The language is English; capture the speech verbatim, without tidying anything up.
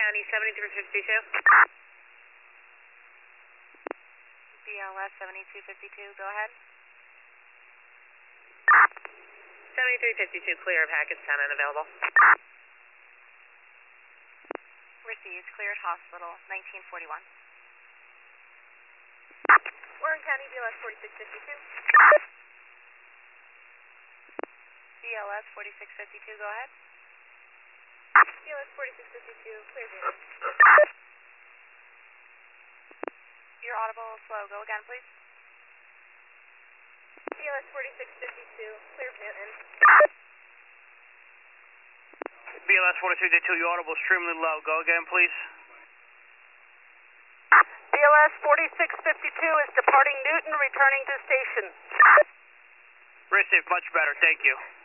County seventy-three fifty-two. B L S seventy-two fifty-two, go ahead. seventy-three fifty-two, clear of Hackettstown and available. Received, cleared hospital, nineteen forty-one. Warren County, B L S forty-six fifty-two. B L S forty-six fifty-two, go ahead. B L S forty-six fifty-two, clear Newton. You're audible, slow, go again, please. B L S forty-six fifty-two, clear Newton. B L S forty-six fifty-two, you're audible, extremely low. Go again, please. B L S forty-six fifty-two is departing Newton, returning to station. Received, much better, thank you.